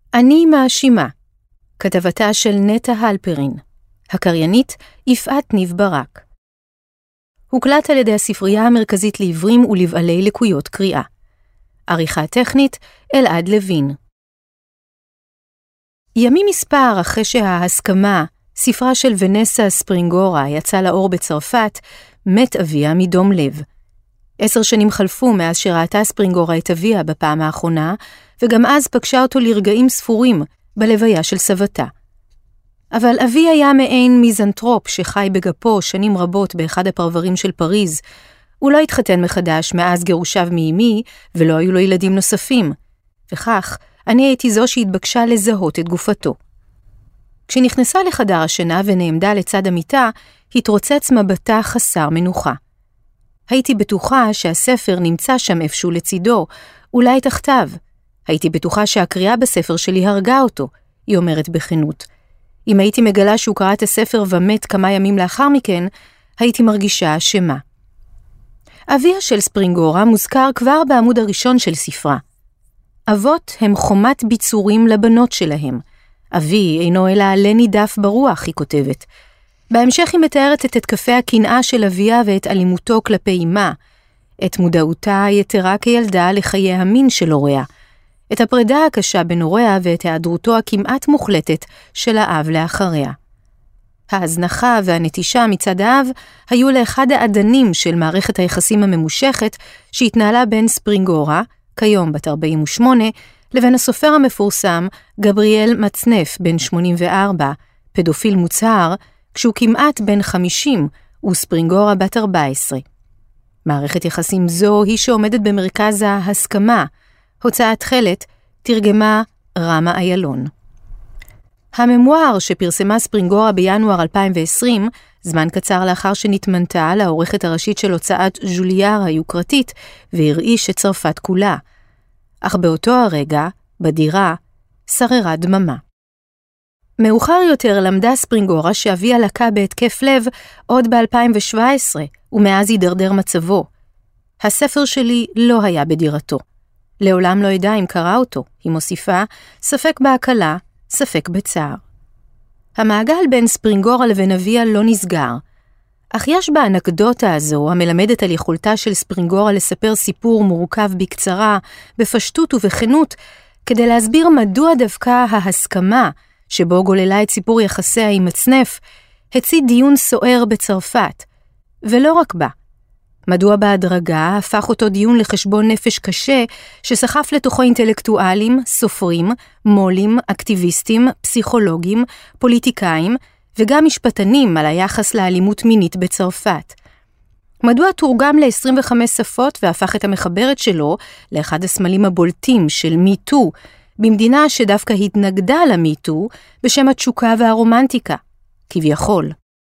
אני מאשימה, כתבתה של נטע הלפרין, הקריינית יפעת ניב ברק. הוקלט על ידי הספרייה המרכזית לעיוורים ולבעלי לקויות קריאה. עריכה טכנית אלעד לוין. ימים מספר אחרי שההסכמה, ספרה של ונסה ספרינגורה, יצא לאור בצרפת, מת אביה מדום לב. 10 שנים חלפו מאז שראתה ספרינגורה את אביה בפעם האחרונה, וגם אז פגשה אותו לרגעים ספורים בלוויה של סבתה. אבל אבי היה מעין מיזנטרופ שחי בגפו שנים רבות באחד הפרברים של פריז. הוא לא התחתן מחדש מאז גירושיו מאמי, ולא היו לו ילדים נוספים. וכך, אני הייתי זו שהתבקשה לזהות את גופתו. כשנכנסה לחדר השינה ונעמדה לצד המיטה, התרוצץ מבטה חסר מנוחה. הייתי בטוחה שהספר נמצא שם איפשהו לצידו, אולי תחתיו. הייתי בטוחה שהקריאה בספר שלי הרגה אותו, היא אומרת בכנות. אם הייתי מגלה שהוא קרא את הספר ומת כמה ימים לאחר מכן, הייתי מרגישה אשמה. אביה של ספרינגורה מוזכר כבר בעמוד הראשון של ספרה. אבות הם חומת ביצורים לבנות שלהם. אבי אינו אלא עלה נידף ברוח, היא כותבת. בהמשך היא מתארת את התקפי הקנאה של אביה ואת אלימותו כלפי אמה, את מודעותה היתרה כילדה לחיי המין של הוריה, את הפרידה הקשה בין הוריה ואת היעדרותו הכמעט מוחלטת של האב לאחריה. ההזנחה והנטישה מצד האב היו לאחד העדנים של מערכת היחסים הממושכת שהתנהלה בין ספרינגורה, כיום בת 48, לבין הסופר המפורסם גבריאל מצנף בן 84, פדופיל מוצהר, כשהוא כמעט בן 50 וספרינגורה בת 14. מערכת יחסים זו היא שעומדת במרכז ההסכמה, הוצאת חלת, תרגמה רמה איילון. הממואר שפרסמה ספרינגורה בינואר 2020, זמן קצר לאחר שנתמנתה לעורכת הראשית של הוצאת ז'וליאר היוקרתית, והרעיש את צרפת כולה. אך באותו הרגע, בדירה, שררה דממה. מאוחר יותר למדה ספרינגורה שאביה לקה בהתקף לב עוד ב-2017, ומאז הידרדר מצבו. הספר שלי לא היה בדירתו. לעולם לא ידע אם קרא אותו, היא מוסיפה, ספק בהקלה, ספק בצער. המעגל בין ספרינגורה לבין אביה לא נסגר, אך יש באנקדוטה הזו המלמדת על יכולתה של ספרינגורה לספר סיפור מורכב בקצרה, בפשטות ובכנות, כדי להסביר מדוע דווקא ההסכמה, שבו גוללה את סיפור יחסיה עם מצנף, הצית דיון סוער בצרפת, ולא רק בה. מדוע בהדרגה הפך אותו דיון לחשבון נפש קשה, שסחף לתוכו אינטלקטואלים, סופרים, מולים, אקטיביסטים, פסיכולוגים, פוליטיקאים, וגם משפטנים על היחס לאלימות מינית בצרפת. מדוע תורגם ל-25 שפות והפך את המחברת שלו לאחד הסמלים הבולטים של מיטו, במדינה שדווקא התנגדה למיטו בשם התשוקה והרומנטיקה, כביכול.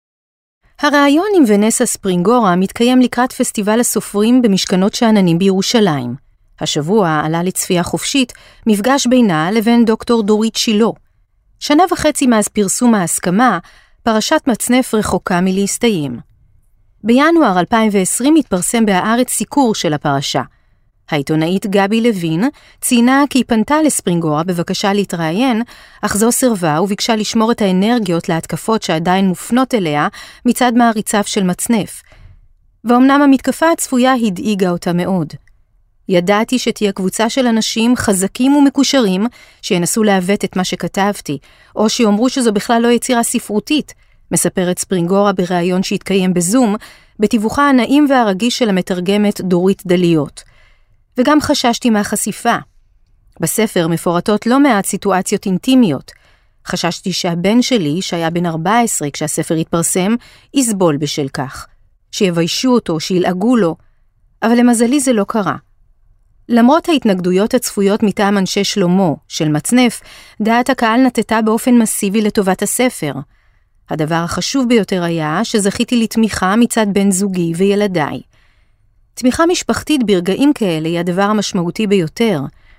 הרעיון עם ונסה ספרינגורה מתקיים לקראת פסטיבל הסופרים במשכנות שאננים בירושלים. השבוע עלה לצפייה חופשית מפגש בינה לבין דוקטור דורית שילו. 1.5 שנה מאז פרסום ההסכמה, פרשת מצנף רחוקה מלהסתיים. בינואר 2020 התפרסם בהארץ סיקור של הפרשה. העיתונאית גבי לוין ציינה כי היא פנתה לספרינגורה בבקשה להתראיין, אך זו סירבה וביקשה לשמור את האנרגיות להתקפות שעדיין מופנות אליה מצד מעריציו של מצנף. ואומנם המתקפה הצפויה הדאיגה אותה מאוד. ידעתי שתהיה קבוצה של אנשים חזקים ומקושרים שינסו לעוות את מה שכתבתי, או שיאמרו שזו בכלל לא יצירה ספרותית, מספרת ספרינגורה בריאיון שהתקיים בזום, בתיווכה הנעים והרגיש של המתרגמת דורית דליות. וגם חששתי מהחשיפה. בספר מפורטות לא מעט סיטואציות אינטימיות. חששתי שהבן שלי, שהיה בן 14 כשהספר התפרסם, יסבול בשל כך. שיביישו אותו, שילעגו לו. אבל למזלי זה לא קרה. למרות ההתנגדויות הצפויות מטעם אנשי שלמה של מצנף, דעת הקהל נטטה באופן מסיבי לטובת הספר. הדבר החשוב ביותר היה שזכיתי לתמיכה מצד בן זוגי וילדיי. תמיכה משפחתית ברגעים כאלה היא הדבר המשמעותי ביותר.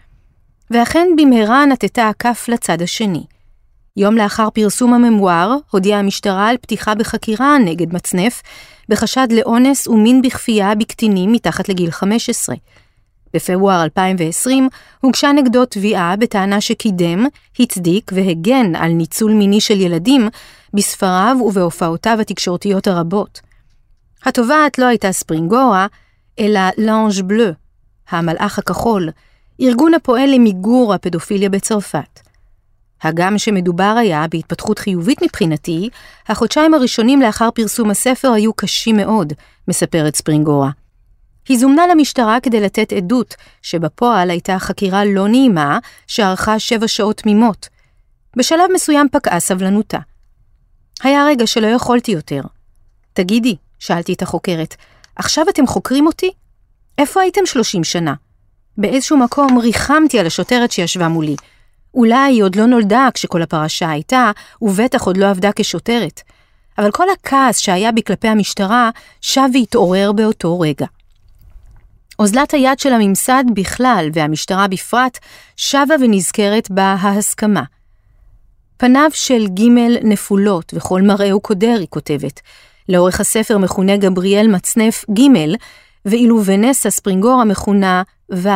ואכן במהרה נטטה הכף לצד השני. יום לאחר פרסום הממואר, הודיעה המשטרה על פתיחה בחקירה נגד מצנף, בחשד לאונס ומין בכפייה בקטינים מתחת לגיל 15. בפברואר 2020 הוגשה נגדו תביעה בטענה שקידם, הצדיק והגן על ניצול מיני של ילדים בספריו ובהופעותיו התקשורתיות הרבות. התובעת לא הייתה ספרינגורה, אלא לאנג' בלו, המלאך הכחול, ארגון הפועל למיגור הפדופיליה בצרפת. הגם שמדובר היה בהתפתחות חיובית מבחינתי, החודשיים הראשונים לאחר פרסום הספר היו קשים מאוד, מספרת ספרינגורה. היא זומנה למשטרה כדי לתת עדות, שבפועל הייתה חקירה לא נעימה, שערכה 7 שעות תמימות. בשלב מסוים פקעה סבלנותה. היה רגע שלא יכולתי יותר. תגידי, שאלתי את החוקרת, עכשיו אתם חוקרים אותי? איפה הייתם 30 שנה? באיזשהו מקום ריחמתי על השוטרת שישבה מולי. אולי היא עוד לא נולדה כשכל הפרשה הייתה, ובטח עוד לא עבדה כשוטרת. אבל כל הכעס שהיה בי כלפי המשטרה, שב והתעורר באותו רגע. אוזלת היד של הממסד בכלל והמשטרה בפרט, שבה ונזכרת בה ההסכמה. פניו של ג' נפולות וכל מראהו קודר, היא כותבת. לאורך הספר מכונה גבריאל מצנף ג', ואילו ונסה ספרינגורה מכונה ו'.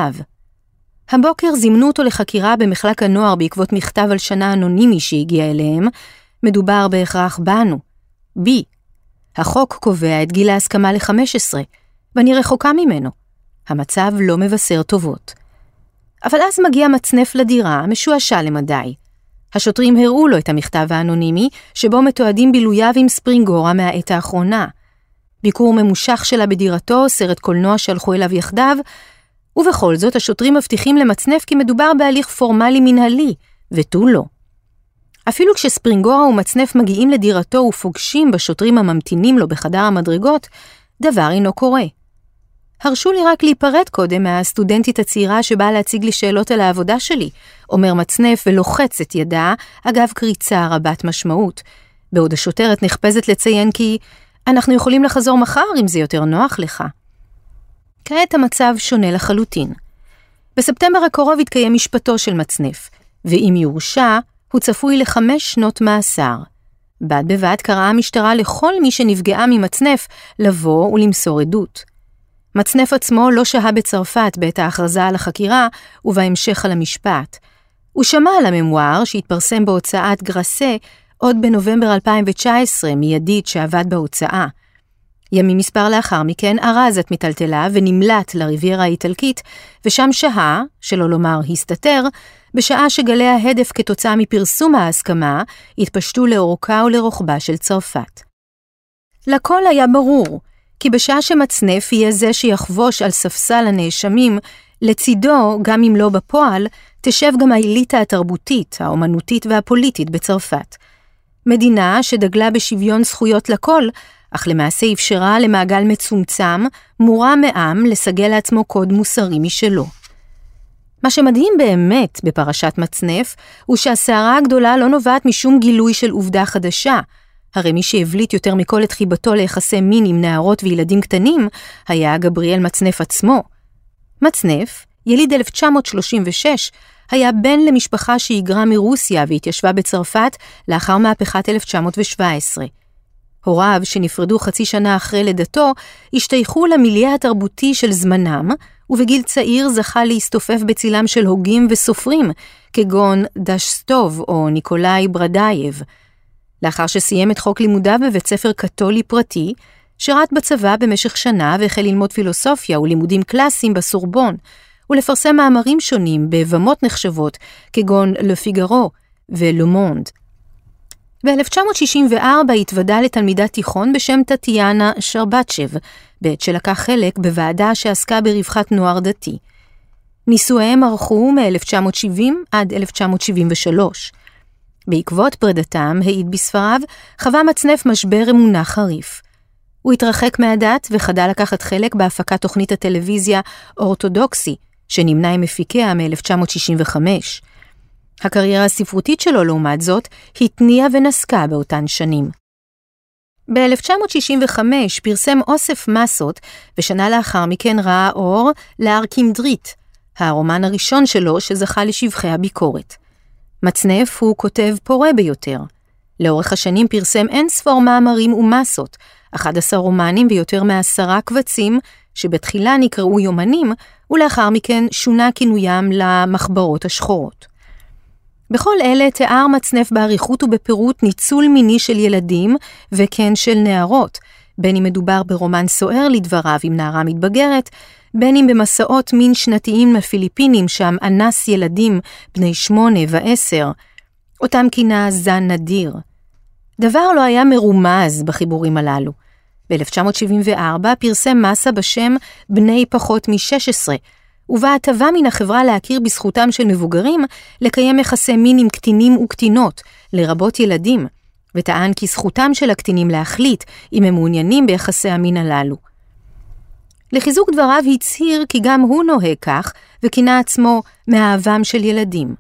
הבוקר זימנו אותו לחקירה במחלק הנוער בעקבות מכתב על שנה אנונימי שהגיע אליהם. מדובר בהכרח בנו. בי. החוק קובע את גיל ההסכמה ל-15, ואני רחוקה ממנו. המצב לא מבשר טובות. אבל אז מגיע מצנף לדירה, משועשע למדי. השוטרים הראו לו את המכתב האנונימי, שבו מתועדים בילוייו עם ספרינגורה מהעת האחרונה. ביקור ממושך שלה בדירתו, סרט קולנוע שהלכו אליו יחדיו, ובכל זאת השוטרים מבטיחים למצנף כי מדובר בהליך פורמלי מנהלי, ותו לא. אפילו כשספרינגורה ומצנף מגיעים לדירתו ופוגשים בשוטרים הממתינים לו בחדר המדרגות, דבר אינו קורה. הרשו לי רק להיפרד קודם מהסטודנטית הצעירה שבאה להציג לי שאלות על העבודה שלי, אומר מצנף ולוחץ את ידה, אגב קריצה רבת משמעות, בעוד השוטרת נחפזת לציין כי אנחנו יכולים לחזור מחר אם זה יותר נוח לך. כעת המצב שונה לחלוטין. בספטמבר הקרוב יתקיים משפטו של מצנף, ואם יורשע, הוא צפוי ל5 שנות מאסר. בד בבד קראה המשטרה לכל מי שנפגעה ממצנף לבוא ולמסור עדות. מצנף עצמו לא שהה בצרפת בעת ההכרזה על החקירה ובהמשך על המשפט. הוא שמע על הממואר שהתפרסם בהוצאת גרסה עוד בנובמבר 2019 מידית שעבד בהוצאה. ימים מספר לאחר מכן ארז את מטלטלה ונמלט לריביירה האיטלקית, ושם שהה, שלא לומר הסתתר, בשעה שגלי ההדף כתוצאה מפרסום ההסכמה התפשטו לאורכה ולרוחבה של צרפת. לכל היה ברור, כי בשעה שמצנף יהיה זה שיחבוש על ספסל הנאשמים, לצידו, גם אם לא בפועל, תשב גם האליטה התרבותית, האומנותית והפוליטית בצרפת. מדינה שדגלה בשוויון זכויות לכל, אך למעשה אפשרה למעגל מצומצם, מורם מעם לסגל לעצמו קוד מוסרי משלו. מה שמדהים באמת בפרשת מצנף, הוא שהסערה הגדולה לא נובעת משום גילוי של עובדה חדשה, הרי מי שהבליט יותר מכל את חיבתו ליחסי מין עם נערות וילדים קטנים, היה גבריאל מצנף עצמו. מצנף, יליד 1936, היה בן למשפחה שהיגרה מרוסיה והתיישבה בצרפת לאחר מהפכת 1917. הוריו, שנפרדו חצי שנה אחרי לידתו, השתייכו למיליה התרבותי של זמנם, ובגיל צעיר זכה להסתופף בצילם של הוגים וסופרים, כגון דשסטוב או ניקולאי ברדייב. לאחר שסיים את חוק לימודיו בבית ספר קתולי פרטי, שירת בצבא במשך שנה והחל ללמוד פילוסופיה ולימודים קלאסיים בסורבון, ולפרסם מאמרים שונים בבמות נחשבות, כגון Le Figaro ו-Le Monde. ב-1964 התוודע לתלמידת תיכון בשם טטיאנה שרבצ'ב, בעת שלקח חלק בוועדה שעסקה ברווחת נוער דתי. נישואיהם ערכו מ-1970 עד 1973. בעקבות פרדתם, העיד בספריו, חווה מצנף משבר אמונה חריף. הוא התרחק מהדת וחדל לקחת חלק בהפקת תוכנית הטלוויזיה אורתודוקסי, שנמנה עם מפיקיה מ-1965. הקריירה הספרותית שלו, לעומת זאת, התניעה ונסקה באותן שנים. ב-1965 פרסם אוסף מסות, ושנה לאחר מכן ראה אור לארקימדרית, הרומן הראשון שלו שזכה לשבחי הביקורת. מצנף הוא כותב פורה ביותר. לאורך השנים פרסם אין ספור מאמרים ומסות, 11 רומנים ויותר מ10 קבצים, שבתחילה נקראו יומנים, ולאחר מכן שונה כינוים למחברות השחורות. בכל אלה תיאר מצנף באריכות ובפירוט ניצול מיני של ילדים וכן של נערות, בין אם מדובר ברומן סוער לדבריו עם נערה מתבגרת, בין אם במסעות מין שנתיים לפיליפינים שם אנס ילדים בני 8 ו10, אותם כינה זן נדיר. דבר לא היה מרומז בחיבורים הללו. ב-1974 פרסם מסה בשם בני פחות מ-16, ובה הטבה מן החברה להכיר בזכותם של מבוגרים לקיים יחסי מין עם קטינים וקטינות, לרבות ילדים, וטען כי זכותם של הקטינים להחליט אם הם מעוניינים ביחסי המין הללו. לחיזוק דבריו הצהיר כי גם הוא נוהג כך, וכינה עצמו מאהבם של ילדים.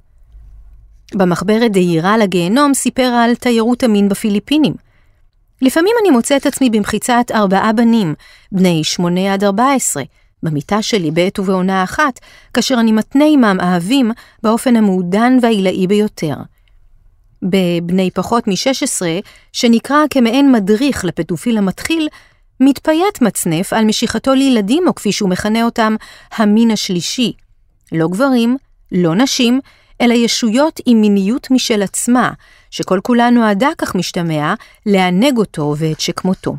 במחברת דהירה לגיהנום סיפר על תיירות המין בפיליפינים. לפעמים אני מוצא את עצמי במחיצת 4 בנים, בני 8 עד 14, במיטה שלי בעת ובעונה אחת, כאשר אני מתנה עמם אהבים באופן המעודן והעילאי ביותר. בבני פחות מ-16, שנקרא כמעין מדריך לפדופיל המתחיל, מתפייט מצנף על משיכתו לילדים, או כפי שהוא מכנה אותם, המין השלישי. לא גברים, לא נשים, אלא ישויות עם מיניות משל עצמה, שכל כולה נועדה כך משתמע, לענג אותו ואת שכמותו.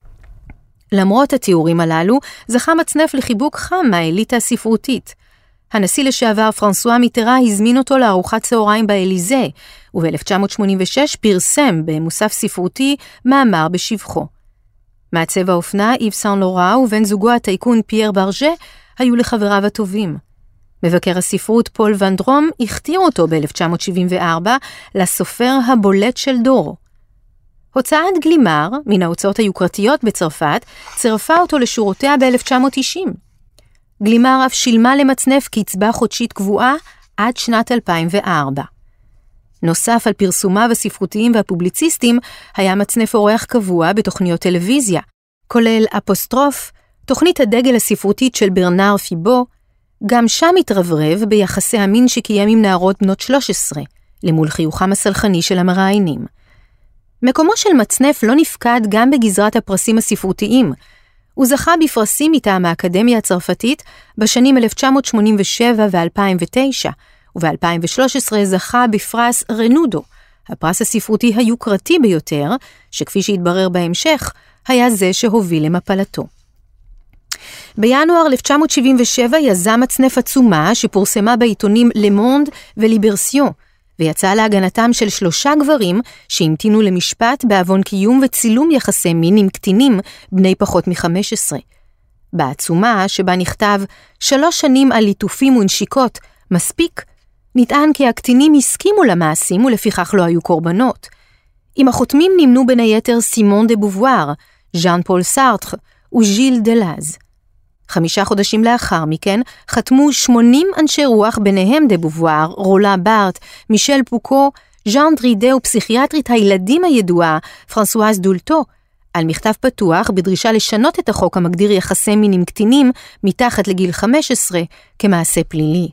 למרות התיאורים הללו, זכה מצנף לחיבוק חם מהאליטה הספרותית. הנשיא לשעבר פרנסואה מיטרה הזמין אותו לארוחת צהריים באליזה, וב-1986 פרסם במוסף ספרותי מאמר בשבחו. מעצב האופנה איב סן לורן ובן זוגו הטייקון פייר ברג'ה היו לחבריו הטובים. מבקר הספרות פול ונדרום הכתיר אותו ב-1974 לסופר הבולט של דורו. הוצאת גלימר, מן ההוצאות היוקרתיות בצרפת, צירפה אותו לשורותיה ב-1990. גלימר אף שילמה למצנף קצבה חודשית קבועה עד שנת 2004. נוסף על פרסומיו הספרותיים והפובליציסטיים, היה מצנף אורח קבוע בתוכניות טלוויזיה, כולל אפוסטרוף, תוכנית הדגל הספרותית של ברנר פיבו, גם שם התרברב ביחסי המין שקיים עם נערות בנות 13, למול חיוכם הסלחני של המראיינים. מקומו של מצנף לא נפקד גם בגזרת הפרסים הספרותיים. הוא זכה בפרסים מטעם האקדמיה הצרפתית בשנים 1987 ו-2009, וב-2013 זכה בפרס רנודו, הפרס הספרותי היוקרתי ביותר, שכפי שהתברר בהמשך, היה זה שהוביל למפלתו. בינואר 1977 יזם מצנף עצומה שפורסמה בעיתונים למונד וליברסיון, ויצא להגנתם של 3 גברים שהמתינו למשפט בעוון קיום וצילום יחסי מין עם קטינים בני פחות מ-15. בעצומה שבה נכתב 3 שנים על ליטופים ונשיקות, מספיק, נטען כי הקטינים הסכימו למעשים ולפיכך לא היו קורבנות. עם החותמים נמנו בין היתר סימון דה בובואר, ז'אן פול סארטר וז'יל דלאז. 5 חודשים לאחר מכן חתמו 80 אנשי רוח, ביניהם דה בובואר, רולה בארט, מישל פוקו, ז'אן דרידה ופסיכיאטרית הילדים הידועה, פרנסואז דולטו, על מכתב פתוח בדרישה לשנות את החוק המגדיר יחסי מין עם קטינים מתחת לגיל 15 כמעשה פלילי.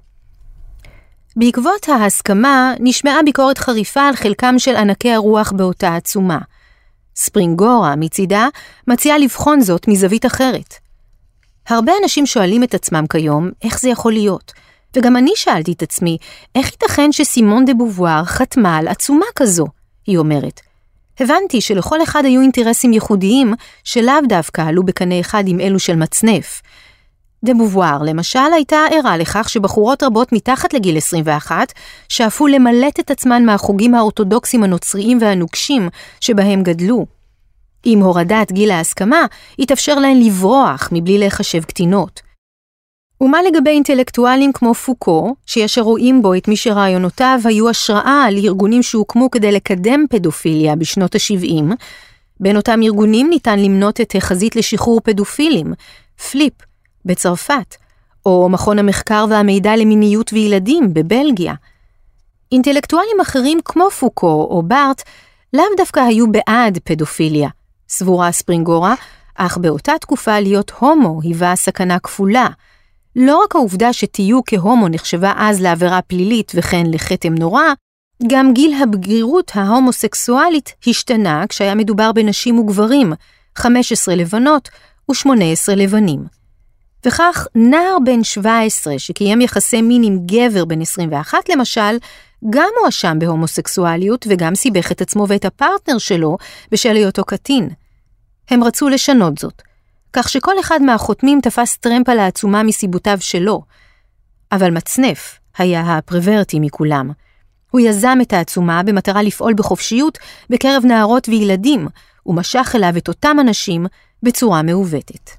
בעקבות ההסכמה נשמעה ביקורת חריפה על חלקם של ענקי הרוח באותה עצומה. ספרינגורה מצידה מציעה לבחון זאת מזווית אחרת. הרבה אנשים שואלים את עצמם כיום איך זה יכול להיות, וגם אני שאלתי את עצמי איך ייתכן שסימון דה בובואר חתמה על עצומה כזו, היא אומרת. הבנתי שלכל אחד היו אינטרסים ייחודיים שלאו דווקא עלו בקנה אחד עם אלו של מצנף. דה בובואר למשל הייתה ערה לכך שבחורות רבות מתחת לגיל 21 שאפו למלט את עצמן מהחוגים האורתודוקסים הנוצריים והנוקשים שבהם גדלו. עם הורדת גיל ההסכמה, התאפשר להן לברוח מבלי להיחשב קטינות. ומה לגבי אינטלקטואלים כמו פוקו, שיש רואים בו את מי שרעיונותיו היו השראה לארגונים שהוקמו כדי לקדם פדופיליה בשנות ה-70, בין אותם ארגונים ניתן למנות את החזית לשחרור פדופילים, פליפ, בצרפת, או מכון המחקר והמידע למיניות וילדים בבלגיה. אינטלקטואלים אחרים כמו פוקו או בארט, לאו דווקא היו בעד פדופיליה, סבורה ספרינגורה, אך באותה תקופה להיות הומו היווה סכנה כפולה. לא רק העובדה שתהיו כהומו נחשבה אז לעבירה פלילית וכן לחטא נורא, גם גיל הבגירות ההומוסקסואלית השתנה כשהיה מדובר בנשים וגברים, 15 לבנות ו18 לבנים. וכך נער בן 17 שקיים יחסי מין עם גבר בן 21 למשל, גם הואשם בהומוסקסואליות וגם סיבך את עצמו ואת הפרטנר שלו בשל היותו קטין. הם רצו לשנות זאת, כך שכל אחד מהחותמים תפס טרמפ על העצומה מסיבותיו שלו. אבל מצנף היה הפרוורטי מכולם. הוא יזם את העצומה במטרה לפעול בחופשיות בקרב נערות וילדים, ומשך אליו את אותם אנשים בצורה מעוותת.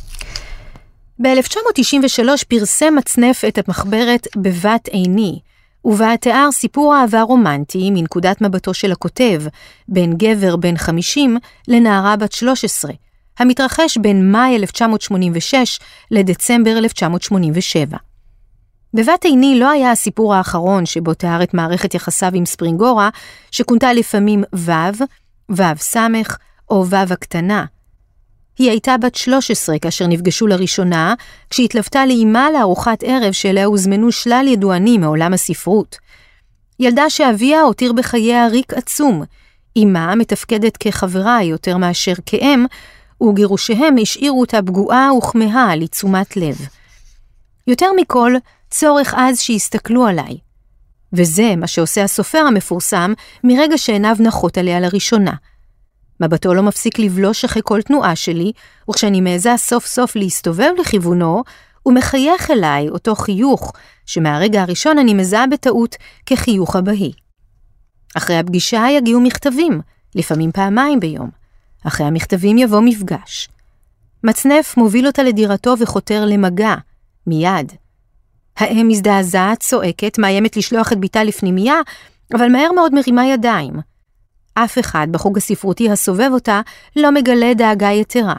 ב-1993 פרסם מצנף את המחברת בבת עיני, ובה תיאר סיפור אהבה רומנטי מנקודת מבטו של הכותב, בין גבר בן 50 לנערה בת 13, המתרחש בין מאי 1986 לדצמבר 1987. בבת עיני לא היה הסיפור האחרון שבו תיאר את מערכת יחסיו עם ספרינגורה, שכונתה לפעמים וו סמך או וו הקטנה. היא הייתה בת 13 כאשר נפגשו לראשונה, כשהתלוותה לאימה לארוחת ערב שאליה הוזמנו שלל ידוענים מעולם הספרות. ילדה שאביה הותיר בחייה ריק עצום, אימה מתפקדת כחברה יותר מאשר כאם, וגירושיהם השאירו אותה פגועה וכמהה לתשומת לב. יותר מכל, צורך אז שיסתכלו עליי. וזה מה שעושה הסופר המפורסם מרגע שעיניו נחות עליה לראשונה. מבטו לא מפסיק לבלוש אחרי כל תנועה שלי, וכשאני מעזה סוף סוף להסתובב לכיוונו, הוא מחייך אליי אותו חיוך, שמהרגע הראשון אני מזהה בטעות כחיוך הבהי. אחרי הפגישה יגיעו מכתבים, לפעמים פעמיים ביום. אחרי המכתבים יבוא מפגש. מצנף מוביל אותה לדירתו וחותר למגע, מיד. האם מזדעזעת, צועקת, מאיימת לשלוח את ביתה לפנימייה, אבל מהר מאוד מרימה ידיים. אף אחד בחוג הספרותי הסובב אותה לא מגלה דאגה יתרה.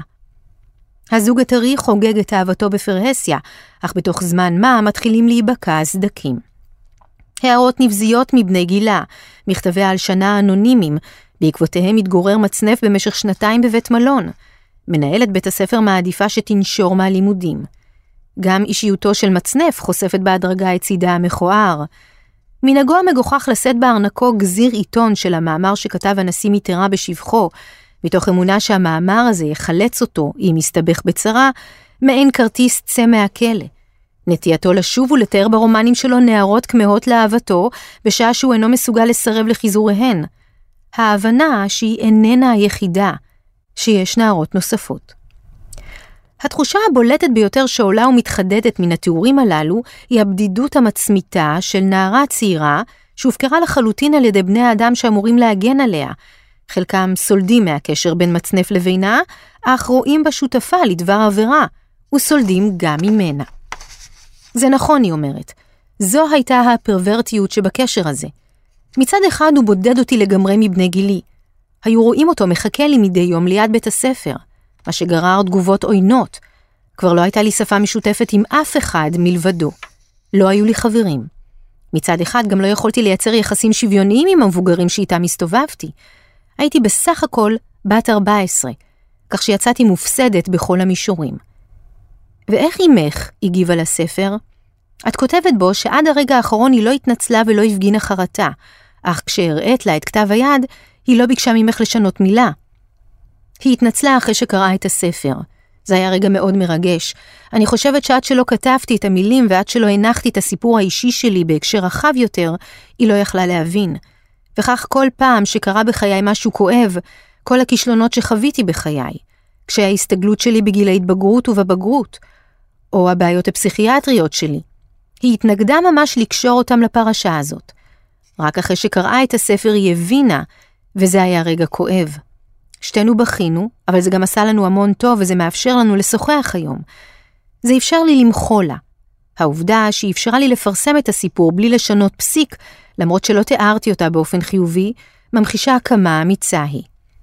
הזוג הטרי חוגג את אהבתו בפרהסיה, אך בתוך זמן מה מתחילים להיבקע הסדקים. הערות נבזיות מבני גילה, מכתבי הלשנה אנונימיים, בעקבותיהם מתגורר מצנף במשך 2 בבית מלון. מנהלת בית הספר מעדיפה שתנשור מהלימודים. גם אישיותו של מצנף חושפת בהדרגה את צידה המכוער. מנהגו המגוחך לשאת בארנקו גזיר עיתון של המאמר שכתב הנשיא מיטראן בשבחו, מתוך אמונה שהמאמר הזה יחלץ אותו, אם יסתבך בצרה, מעין כרטיס צא מהכלא. נטייתו לשוב ולתאר ברומנים שלו נערות כמהות לאהבתו, בשעה שהוא אינו מסוגל לסרב לחיזוריהן. ההבנה שהיא איננה היחידה, שיש נערות נוספות. התחושה הבולטת ביותר שעולה ומתחדדת מן התיאורים הללו, היא הבדידות המצמיתה של נערה צעירה, שהופקרה לחלוטין על ידי בני האדם שאמורים להגן עליה. חלקם סולדים מהקשר בין מצנף לבינה, אך רואים בה שותפה לדבר עבירה, וסולדים גם ממנה. זה נכון, היא אומרת. זו הייתה הפרוורטיות שבקשר הזה. מצד אחד הוא בודד אותי לגמרי מבני גילי. היו רואים אותו מחכה לי מדי יום ליד בית הספר, מה שגרר תגובות עוינות. כבר לא הייתה לי שפה משותפת עם אף אחד מלבדו. לא היו לי חברים. מצד אחד גם לא יכולתי לייצר יחסים שוויוניים עם המבוגרים שאיתם הסתובבתי. הייתי בסך הכל בת 14, כך שיצאתי מופסדת בכל המישורים. ואיך אמך הגיבה לספר? את כותבת בו שעד הרגע האחרון היא לא התנצלה ולא הפגינה חרטה, אך כשהראית לה את כתב היד, היא לא ביקשה ממך לשנות מילה. היא התנצלה אחרי שקראה את הספר. זה היה רגע מאוד מרגש. אני חושבת שעד שלא כתבתי את המילים ועד שלא הנחתי את הסיפור האישי שלי בהקשר רחב יותר, היא לא יכלה להבין. וכך כל פעם שקרה בחיי משהו כואב, כל הכישלונות שחוויתי בחיי, כשההסתגלות שלי בגיל ההתבגרות ובבגרות, או הבעיות הפסיכיאטריות שלי, היא התנגדה ממש לקשור אותם לפרשה הזאת. רק אחרי שקראה את הספר היא הבינה, וזה היה רגע כואב. שתינו בכינו, אבל זה גם עשה לנו המון טוב, וזה מאפשר לנו לשוחח היום. זה אפשר לי למחול לה. העובדה שהיא אפשרה לי לפרסם את הסיפור בלי לשנות פסיק, למרות שלא תיארתי אותה באופן חיובי, ממחישה כמה אמיצה היא.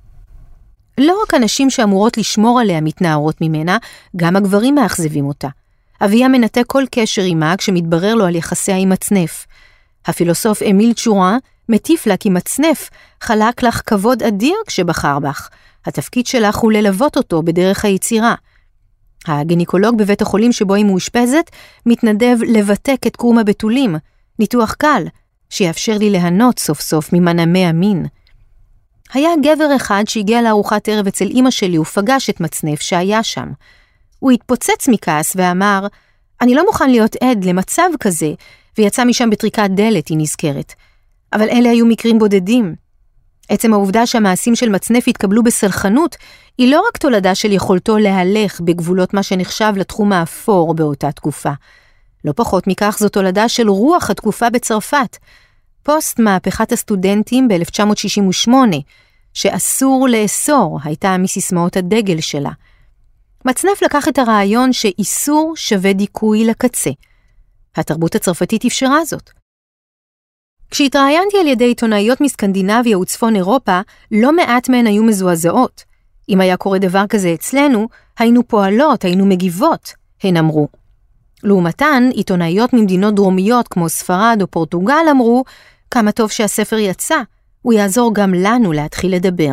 לא רק אנשים שאמורות לשמור עליה מתנערות ממנה, גם הגברים מאכזבים אותה. אביה מנתק כל קשר עימה כשמתברר לו על יחסיה עם מצנף. הפילוסוף אמיל צ'ורן מטיף לה כי מצנף חלק לך כבוד אדיר כשבחר בך. התפקיד שלך הוא ללוות אותו בדרך היצירה. הגניקולוג בבית החולים שבו היא מאושפזת מתנדב לבטק את קרום הבתולים, ניתוח קל, שיאפשר לי ליהנות סוף סוף ממנעמי המין. היה גבר אחד שהגיע לארוחת ערב אצל אמא שלי ופגש את מצנף שהיה שם. הוא התפוצץ מכעס ואמר, אני לא מוכן להיות עד למצב כזה, ויצא משם בטריקת דלת, היא נזכרת. אבל אלה היו מקרים בודדים. עצם העובדה שהמעשים של מצנף התקבלו בסלחנות, היא לא רק תולדה של יכולתו להלך בגבולות מה שנחשב לתחום האפור באותה תקופה. לא פחות מכך זו תולדה של רוח התקופה בצרפת. פוסט מהפכת הסטודנטים ב-1968, שאסור לאסור, הייתה מסיסמאות הדגל שלה. מצנף לקח את הרעיון שאיסור שווה דיכוי לקצה. התרבות הצרפתית אפשרה זאת. כשהתראיינתי על ידי עיתונאיות מסקנדינביה וצפון אירופה, לא מעט מהן היו מזועזעות. אם היה קורה דבר כזה אצלנו, היינו פועלות, היינו מגיבות, הן אמרו. לעומתן, עיתונאיות ממדינות דרומיות כמו ספרד או פורטוגל אמרו, כמה טוב שהספר יצא, הוא יעזור גם לנו להתחיל לדבר.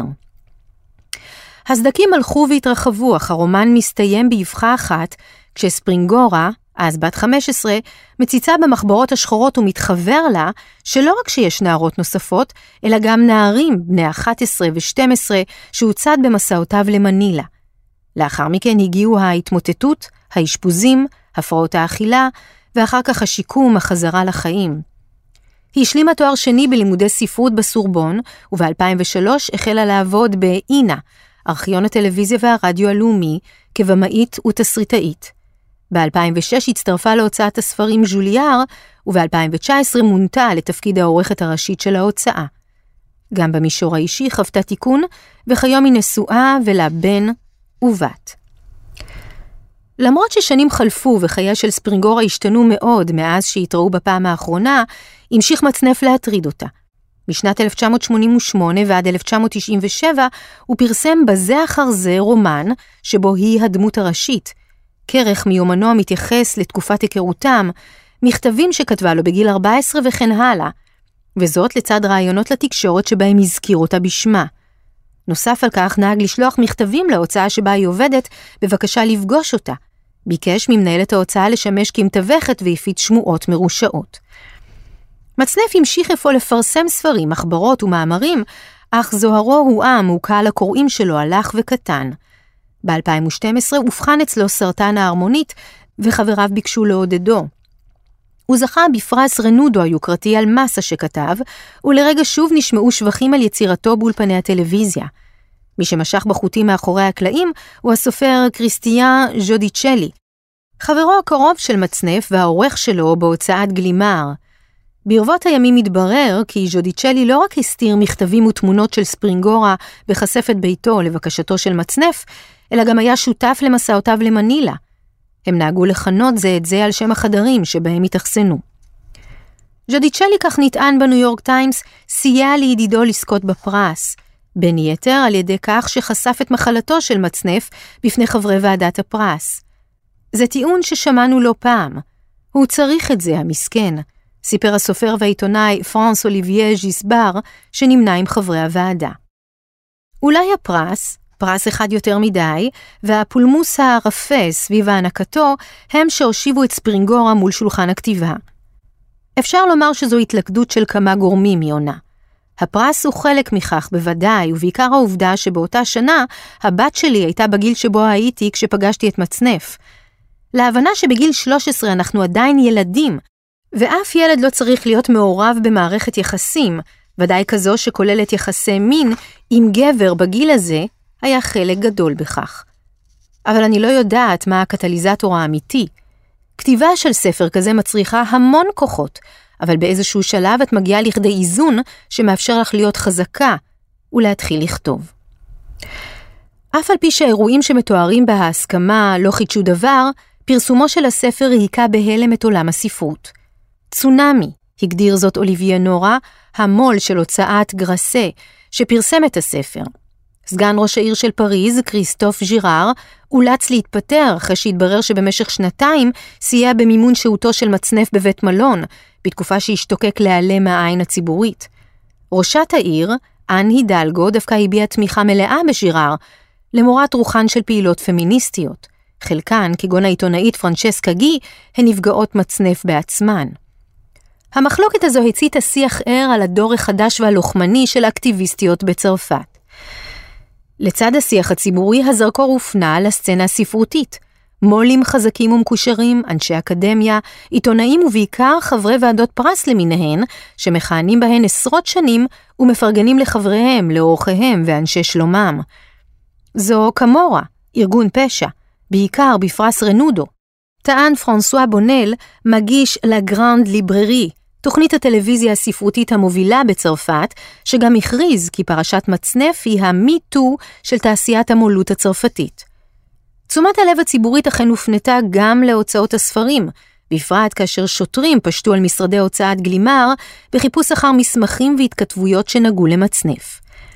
הסדקים הלכו והתרחבו, אך הרומן מסתיים באבחה אחת, כשספרינגורה, אז בת 15, מציצה במחברות השחורות ומתחבר לה, שלא רק שיש נערות נוספות, אלא גם נערים בני 11 ו-12 שהוצד במסעותיו למנילה. לאחר מכן הגיעו ההתמוטטות, האשפוזים, הפרעות האכילה, ואחר כך השיקום, החזרה לחיים. היא השלימה תואר שני בלימודי ספרות בסורבון, וב-2003 החלה לעבוד באינה, ארכיון הטלוויזיה והרדיו הלאומי, כבמאית ותסריטאית. ב-2006 הצטרפה להוצאת הספרים ז'וליאר, וב-2019 מונתה לתפקיד העורכת הראשית של ההוצאה. גם במישור האישי חוותה תיקון, וכיום היא נשואה ולה בן ובת. למרות ששנים חלפו וחייה של ספרינגורה השתנו מאוד מאז שהתראו בפעם האחרונה, המשיך מצנף להטריד אותה. משנת 1988 ועד 1997 הוא פרסם בזה אחר זה רומן שבו היא הדמות הראשית, כרך מיומנו המתייחס לתקופת היכרותם, מכתבים שכתבה לו בגיל 14 וכן הלאה, וזאת לצד רעיונות לתקשורת שבהם הזכיר אותה בשמה. נוסף על כך נהג לשלוח מכתבים להוצאה שבה היא עובדת בבקשה לפגוש אותה. ביקש ממנהלת ההוצאה לשמש כמתווכת והפיץ שמועות מרושעות. מצנף המשיך אפוא לפרסם ספרים, מחברות ומאמרים, אך זוהרו הועם וקהל הקוראים שלו הלך וקטן. ב-2012 הובחן אצלו סרטן ההרמונית, וחבריו ביקשו לעודדו. הוא זכה בפרס רנודו היוקרתי על מסה שכתב, ולרגע שוב נשמעו שבחים על יצירתו באולפני הטלוויזיה. מי שמשך בחוטים מאחורי הקלעים הוא הסופר קריסטיאן ז'ודיצ'לי, חברו הקרוב של מצנף והעורך שלו בהוצאת גלימר. ברבות הימים התברר כי ז'ודיצ'לי לא רק הסתיר מכתבים ותמונות של ספרינגורה בחשף את ביתו לבקשתו של מצנף, אלא גם היה שותף למסעותיו למנילה. הם נהגו לכנות זה את זה על שם החדרים שבהם התאכסנו. ז'ודיצ'לי, כך נטען בניו יורק טיימס, סייע לידידו לזכות בפרס, בין יתר על ידי כך שחשף את מחלתו של מצנף בפני חברי ועדת הפרס. זה טיעון ששמענו לא פעם. הוא צריך את זה, המסכן, סיפר הסופר והעיתונאי פרנס אוליבייה ז'יסבר, שנמנה עם חברי הוועדה. אולי הפרס, פרס אחד יותר מדי, והפולמוס הרפה סביב הענקתו, הם שהושיבו את ספרינגורה מול שולחן הכתיבה. אפשר לומר שזו התלכדות של כמה גורמים מיונה. הפרס הוא חלק מכך בוודאי, ובעיקר העובדה שבאותה שנה, הבת שלי הייתה בגיל שבו הייתי כשפגשתי את מצנף. להבנה שבגיל 13 אנחנו עדיין ילדים, ואף ילד לא צריך להיות מעורב במערכת יחסים, ודאי כזו שכוללת יחסי מין עם גבר בגיל הזה, היה חלק גדול בכך. אבל אני לא יודעת מה הקטליזטור האמיתי. כתיבה של ספר כזה מצריכה המון כוחות, אבל באיזשהו שלב את מגיעה לכדי איזון שמאפשר לך להיות חזקה ולהתחיל לכתוב. אף על פי שהאירועים שמתוארים בהסכמה לא חידשו דבר, פרסומו של הספר העיקה בהלם את עולם הספרות. צונמי, הגדיר זאת אוליביה נורה, המול של הוצאת גרסה, שפרסם את הספר. סגן ראש העיר של פריז, כריסטוף ז'ירר, אולץ להתפטר אחרי שהתברר שבמשך 2 סייע במימון שהותו של מצנף בבית מלון, בתקופה שהשתוקק להיעלם מהעין הציבורית. ראשת העיר, אן הידלגו, דווקא הביעה תמיכה מלאה בז'ירר, למורת רוחן של פעילות פמיניסטיות. חלקן, כגון העיתונאית פרנצ'סקה גי, הן נפגעות מצנף בעצמן. המחלוקת הזו הציתה שיח ער על הדור החדש והלוחמני של אקטיביסטיות בצרפת. לצד השיח הציבורי, הזרקור הופנה לסצנה הספרותית. מולים חזקים ומקושרים, אנשי אקדמיה, עיתונאים ובעיקר חברי ועדות פרס למיניהן, שמכהנים בהן עשרות שנים ומפרגנים לחבריהם, לאורחיהם ואנשי שלומם. זו קמורה, ארגון פשע, בעיקר בפרס רנודו. טען פרנסואה בונל, מגיש לה גרנד ליבררי, תוכנית הטלוויזיה הספרותית המובילה בצרפת, שגם הכריז כי פרשת מצנף היא המי-טו של תעשיית המולות הצרפתית. תשומת הלב הציבורית אכן הופנתה גם להוצאות הספרים, בפרט כאשר שוטרים פשטו על משרדי הוצאת גלימר בחיפוש אחר מסמכים והתכתבויות שנגעו למצנף.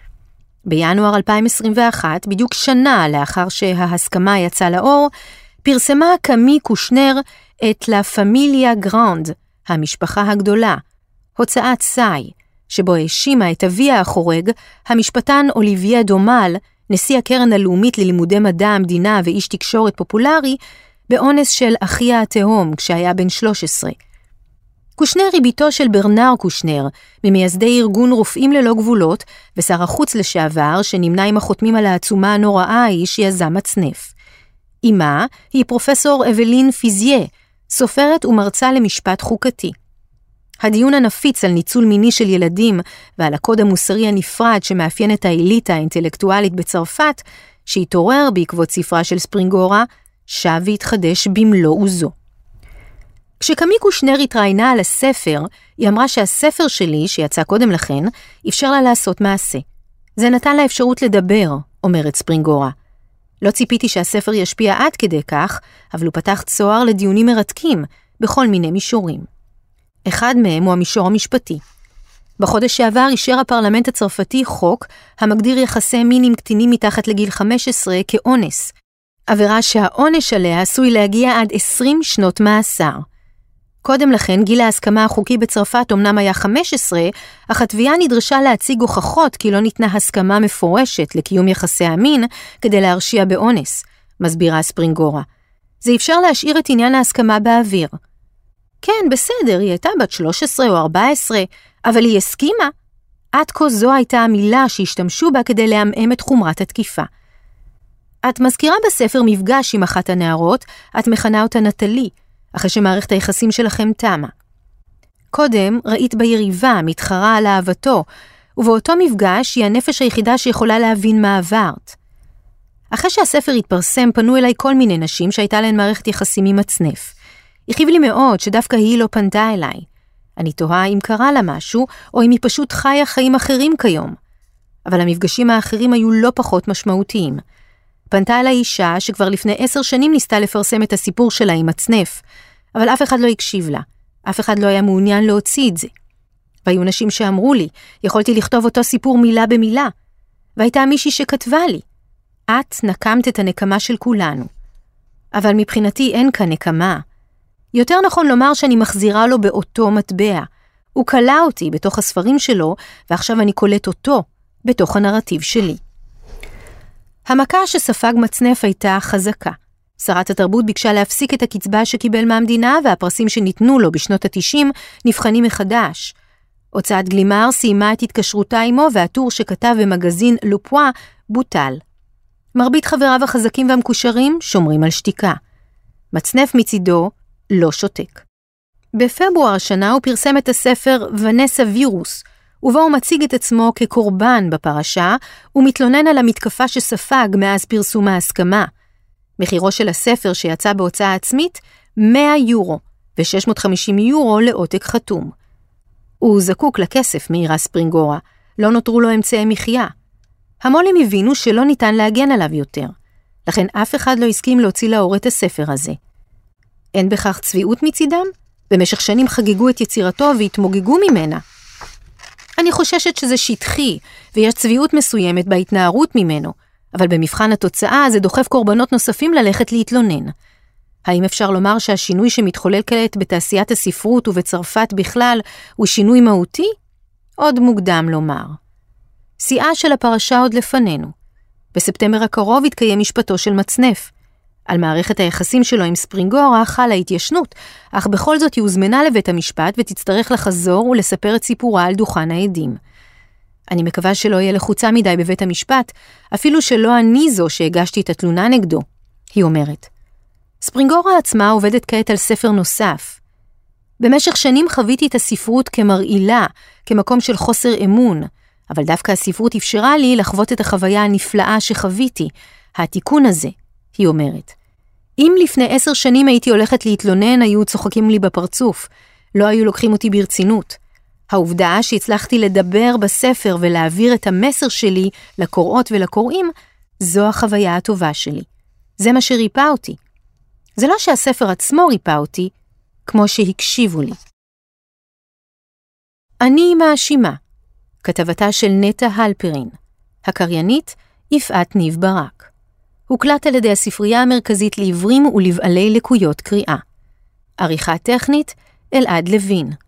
בינואר 2021, בדיוק שנה לאחר שההסכמה יצאה לאור, פרסמה קמי קושנר את לה פמיליה גרנד, המשפחה הגדולה, הוצאת סאי, שבו האשימה את אביה החורג, המשפטן אוליביה דומל, נשיא הקרן הלאומית ללימודי מדע המדינה ואיש תקשורת פופולרי, באונס של אחיה התהום כשהיה בן 13. קושנר היא ביתו של ברנר קושנר, ממייסדי ארגון רופאים ללא גבולות, ושר החוץ לשעבר שנמנה עם החותמים על העצומה הנוראה ההיא שיזם מצנף. אמה היא פרופסור אבלין פיזיה, סופרת ומרצה למשפט חוקתי. הדיון הנפיץ על ניצול מיני של ילדים ועל הקוד המוסרי הנפרד שמאפיין את האליטה האינטלקטואלית בצרפת, שהתעורר בעקבות ספרה של ספרינגורה, שב והתחדש במלוא עוזו. כשקמי קושנר התראיינה על הספר, היא אמרה שהספר שלי, שיצא קודם לכן, אפשר לה לעשות מעשה. זה נתן לה אפשרות לדבר, אומרת ספרינגורה. לא ציפיתי שהספר ישפיע עד כדי כך, אבל הוא פתח צוהר לדיונים מרתקים, בכל מיני מישורים. אחד מהם הוא המישור המשפטי. בחודש שעבר אישר הפרלמנט הצרפתי חוק המגדיר יחסי מין עם קטינים מתחת לגיל 15 כאונס, עבירה שהעונש עליה עשוי להגיע עד 20 שנות מאסר. קודם לכן גיל ההסכמה החוקי בצרפת אמנם היה 15, אך התביעה נדרשה להציג הוכחות כי לא ניתנה הסכמה מפורשת לקיום יחסי המין כדי להרשיע באונס, מסבירה ספרינגורה. זה אפשר להשאיר את עניין ההסכמה באוויר. כן, בסדר, היא הייתה בת 13 או 14, אבל היא הסכימה. עד כה זו הייתה המילה שהשתמשו בה כדי להמאם את חומרת התקיפה. את מזכירה בספר מפגש עם אחת הנערות, את מכנה אותה נטלי, אחרי שמערכת היחסים שלכם תמה. קודם ראית ביריבה, מתחרה על אהבתו, ובאותו מפגש היא הנפש היחידה שיכולה להבין מה עברת. אחרי שהספר התפרסם, פנו אליי כל מיני נשים שהייתה להן מערכת יחסים עם מצנף. הכאיב לי מאוד שדווקא היא לא פנתה אליי. אני תוהה אם קרה לה משהו, או אם היא פשוט חיה חיים אחרים כיום. אבל המפגשים האחרים היו לא פחות משמעותיים. פנתה אליי אישה שכבר לפני 10 שנים ניסתה לפרסם את הסיפור שלה עם מצנף, אבל אף אחד לא הקשיב לה. אף אחד לא היה מעוניין להוציא את זה. והיו נשים שאמרו לי, יכולתי לכתוב אותו סיפור מילה במילה. והייתה מישהי שכתבה לי, את נקמת את הנקמה של כולנו. אבל מבחינתי אין כאן נקמה. יותר נכון לומר שאני מחזירה לו באותו מטבע. הוא קלה אותי בתוך הספרים שלו, ועכשיו אני קולט אותו בתוך הנרטיב שלי. המכה שספג מצנף הייתה חזקה. שרת התרבות ביקשה להפסיק את הקצבה שקיבל מהמדינה, והפרסים שניתנו לו בשנות ה-90 נבחנים מחדש. הוצאת גלימר סיימה את התקשרותה עמו, והטור שכתב במגזין לופואה בוטל. מרבית חבריו החזקים והמקושרים שומרים על שתיקה. מצנף מצידו לא שותק. בפברואר השנה הוא פרסם את הספר ונסה וירוס, ובו הוא מציג את עצמו כקורבן בפרשה, ומתלונן על המתקפה שספג מאז פרסום ההסכמה. מחירו של הספר שיצא בהוצאה עצמית, 100 יורו, ו-650 יורו לעותק חתום. הוא זקוק לכסף, מאירה ספרינגורה, לא נותרו לו אמצעי מחיה. המולים הבינו שלא ניתן להגן עליו יותר, לכן אף אחד לא הסכים להוציא לאור את הספר הזה. אין בכך צביעות מצידם? במשך שנים חגיגו את יצירתו והתמוגגו ממנה. אני חוששת שזה שטחי, ויש צביעות מסוימת בהתנערות ממנו, אבל במבחן התוצאה זה דוחף קורבנות נוספים ללכת להתלונן. האם אפשר לומר שהשינוי שמתחולל כעת בתעשיית הספרות ובצרפת בכלל הוא שינוי מהותי? עוד מוקדם לומר. שיאה של הפרשה עוד לפנינו. בספטמבר הקרוב התקיים משפטו של מצנף. על מערכת היחסים שלו עם ספרינגורה חלה התיישנות, אך בכל זאת היא הוזמנה לבית המשפט ותצטרך לחזור ולספר את סיפורה על דוכן העדים. אני מקווה שלא יהיה לחוצה מדי בבית המשפט, אפילו שלא אני זו שהגשתי את התלונה נגדו, היא אומרת. ספרינגורה עצמה עובדת כעת על ספר נוסף. במשך שנים חוויתי את הספרות כמרעילה, כמקום של חוסר אמון, אבל דווקא הספרות אפשרה לי לחוות את החוויה הנפלאה שחוויתי, התיקון הזה, היא אומרת. אם לפני 10 שנים הייתי הולכת להתלונן, היו צוחקים לי בפרצוף, לא היו לוקחים אותי ברצינות. העובדה שהצלחתי לדבר בספר ולהעביר את המסר שלי לקוראות ולקוראים, זו החוויה הטובה שלי. זה מה שריפא אותי. זה לא שהספר עצמו ריפא אותי, כמו שהקשיבו לי. אני מאשימה, כתבתה של נטע הלפרין, הקריינית יפעת ניב ברק. הוקלט על ידי הספרייה המרכזית לעיוורים ולבעלי לקויות קריאה. עריכה טכנית אלעד לוין.